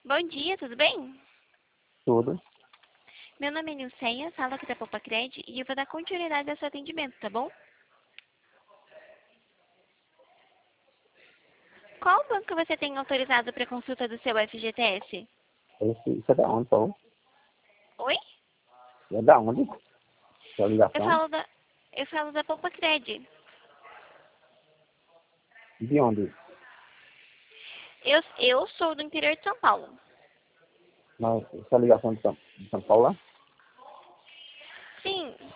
Bom dia, tudo bem? Tudo. Meu nome é Nilceia, falo aqui da Poupa Cred e eu vou dar continuidade ao seu atendimento, tá bom? Qual banco você tem autorizado para consulta do seu FGTS? Isso é da onde, Paulo? Oi? É da onde? Sua Eu ligação? falo da, eu falo da Poupa Cred. De onde? Eu sou do interior de São Paulo. Mas sua ligação de São Paulo lá? Sim.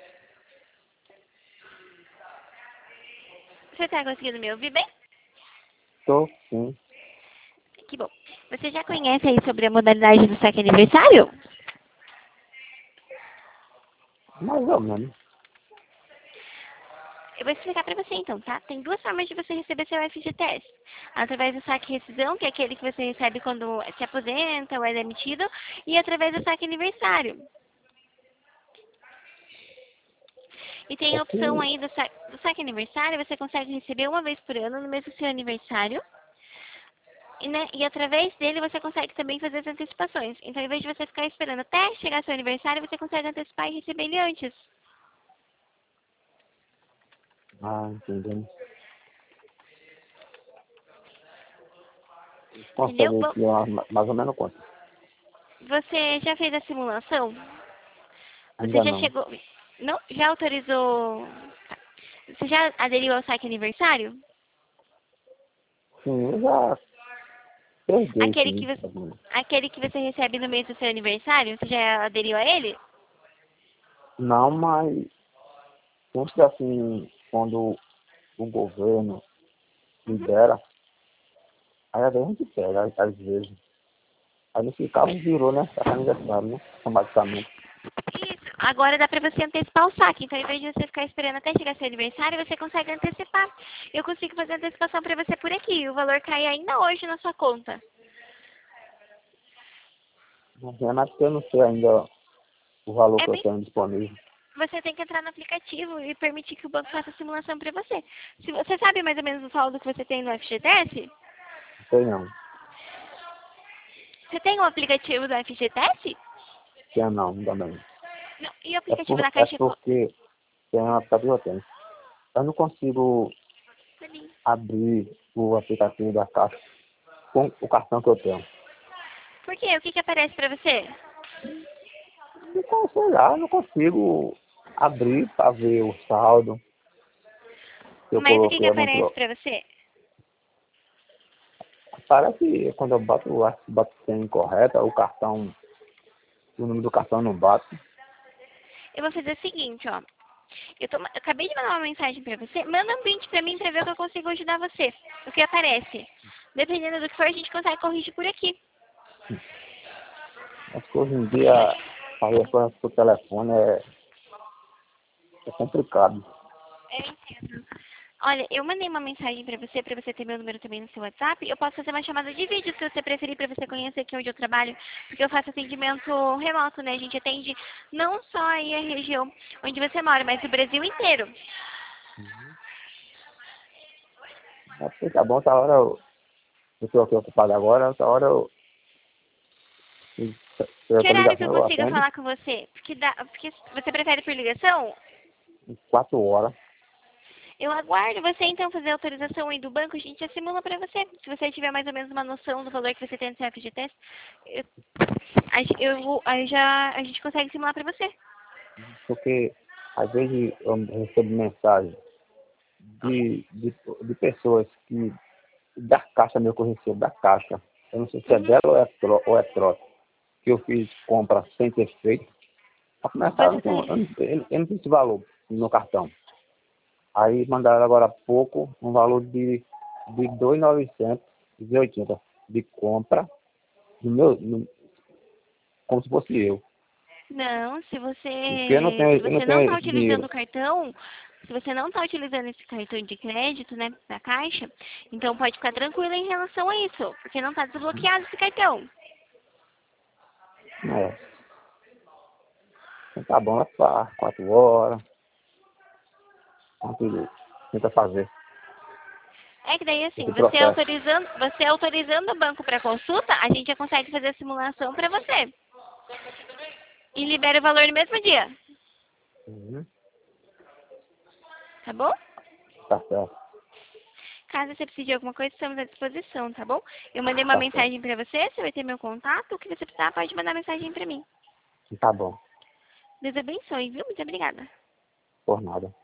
Você está conseguindo me ouvir bem? Tô, sim. Que bom. Você já conhece aí sobre a modalidade do saque aniversário? Mais ou menos. Eu vou explicar para você então, tá? Tem duas formas de você receber seu FGTS. Através do saque rescisão, que é aquele que você recebe quando se aposenta ou é demitido, e através do saque aniversário. E tem É a opção que, aí do saque aniversário, você consegue receber uma vez por ano no mês do seu aniversário. E, né, e através dele você consegue também fazer as antecipações. Então, em vez de você ficar esperando até chegar seu aniversário, você consegue antecipar e receber ele antes. entendendo. Entendeu? Consegue Bom, criar mais ou menos quanto? você já fez a simulação? Você Ainda já não. chegou. Não? Já autorizou. Você já aderiu ao saque aniversário? Sim, eu já perdi, Aquele que sim. você, aquele que você recebe no mês do seu aniversário? Você já aderiu a ele? Não, mas custa assim, quando o governo Uhum. libera, aí a gente pega, às vezes. Aí nesse caso virou, né? Tá aniversário, né? Automaticamente. Isso. Agora dá pra você antecipar o saque. Então, em vez de você ficar esperando até chegar seu aniversário, você consegue antecipar. Eu consigo fazer a antecipação pra você por aqui. O valor cai ainda hoje na sua conta. Mas é mais porque eu não sei ainda o valor É que eu bem. tenho disponível. Você tem que entrar no aplicativo e permitir que o banco faça a simulação pra você. Se você sabe mais ou menos o saldo que você tem no FGTS, Não sei não. você tem o aplicativo do FGTS? Tem não, também. Não. E o aplicativo da É Caixa porque tem uma aplicativo eu tenho. Eu não consigo Econômica? abrir o aplicativo da Caixa com o cartão que eu tenho. Por quê? O que que aparece pra você? Então, sei lá, eu não consigo abrir para ver o saldo que eu Mas o que que coloquei aparece muito. pra você? Parece que quando eu bato senha incorreta, o cartão, o número do cartão não bate. Eu vou fazer o seguinte, ó. Eu acabei de mandar uma mensagem pra você. Manda um print pra mim pra ver o que eu consigo ajudar você. O que aparece. Dependendo do que for, a gente consegue corrigir por aqui. Acho que hoje em dia fazer as coisas por telefone é complicado. Eu entendo. Olha, eu mandei uma mensagem pra você ter meu número também no seu WhatsApp. Eu posso fazer uma chamada de vídeo se você preferir, pra você conhecer aqui onde eu trabalho, porque eu faço atendimento remoto, né? A gente atende não só aí a região onde você mora, mas o Brasil inteiro. Acho que tá bom, outra hora eu estou aqui ocupado agora, outra hora se eu Que tô horário que ligação eu eu consigo atendo falar com você? Porque você prefere por ligação? em 4 horas. Eu aguardo você então fazer a autorização aí do banco, a gente já simula pra você. Se você tiver mais ou menos uma noção do valor que você tem no seu FGTS, eu, a gente consegue simular pra você. Porque às vezes eu recebo mensagem de pessoas que da caixa meu que eu recebo, da caixa. Eu não sei se é Uhum. dela ou é troca. Que eu fiz compra sem ter feito. Pra começar, Você tá. eu não tenho esse valor no cartão. Aí mandaram agora há pouco um valor de 2.980 de compra como se fosse eu. Não, Porque se eu não você não tenho tá esse utilizando dinheiro. o cartão, se você não tá utilizando esse cartão de crédito, né, da Caixa, então pode ficar tranquilo em relação a isso, porque não tá desbloqueado esse cartão. É, então tá bom, é para 4 horas. A gente tenta fazer. É que daí assim, Esse processo. você autorizando o banco para consulta, a gente já consegue fazer a simulação para você. E libera o valor no mesmo dia. Uhum. Tá bom? Tá certo. Caso você precise de alguma coisa, estamos à disposição, tá bom? Eu mandei uma Tá certo. mensagem para você vai ter meu contato. O que você precisar, pode mandar mensagem para mim. Tá bom. Deus abençoe, viu? Muito obrigada. Por nada.